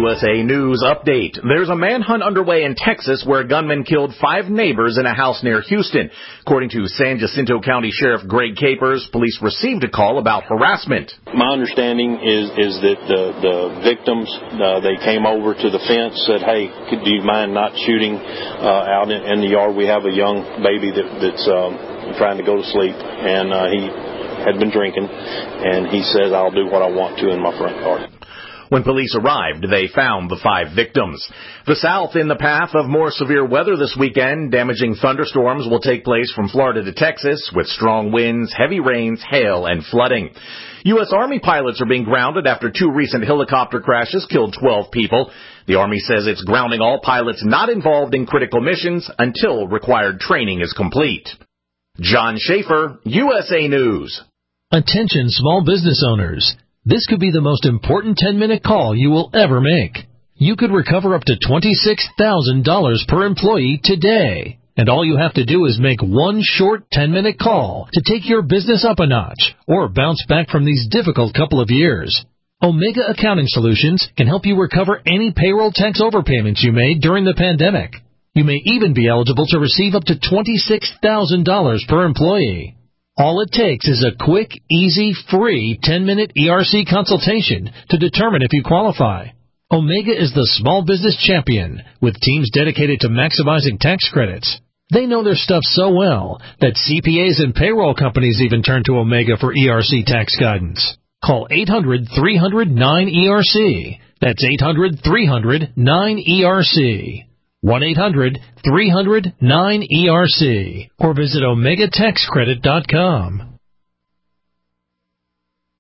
USA News update. There's a manhunt underway in Texas where a gunman killed 5 neighbors in a house near Houston. According to San Jacinto County Sheriff Greg Capers, police received a call about harassment. My understanding is that the victims, they came over to the fence, said, hey, do you mind not shooting out in the yard? We have a young baby that's trying to go to sleep, and he had been drinking, and he says, I'll do what I want to in my front yard. When police arrived, they found the 5 victims. The South in the path of more severe weather this weekend. Damaging thunderstorms will take place from Florida to Texas with strong winds, heavy rains, hail, and flooding. U.S. Army pilots are being grounded after 2 recent helicopter crashes killed 12 people. The Army says it's grounding all pilots not involved in critical missions until required training is complete. John Schaefer, USA News. Attention small business owners. This could be the most important 10-minute call you will ever make. You could recover up to $26,000 per employee today. And all you have to do is make one short 10-minute call to take your business up a notch or bounce back from these difficult couple of years. Omega Accounting Solutions can help you recover any payroll tax overpayments you made during the pandemic. You may even be eligible to receive up to $26,000 per employee. All it takes is a quick, easy, free 10-minute ERC consultation to determine if you qualify. Omega is the small business champion with teams dedicated to maximizing tax credits. They know their stuff so well that CPAs and payroll companies even turn to Omega for ERC tax guidance. Call 800-300-9ERC. That's 800-300-9ERC. 1-800-300-9ERC. Or visit OmegaTaxCredit.com.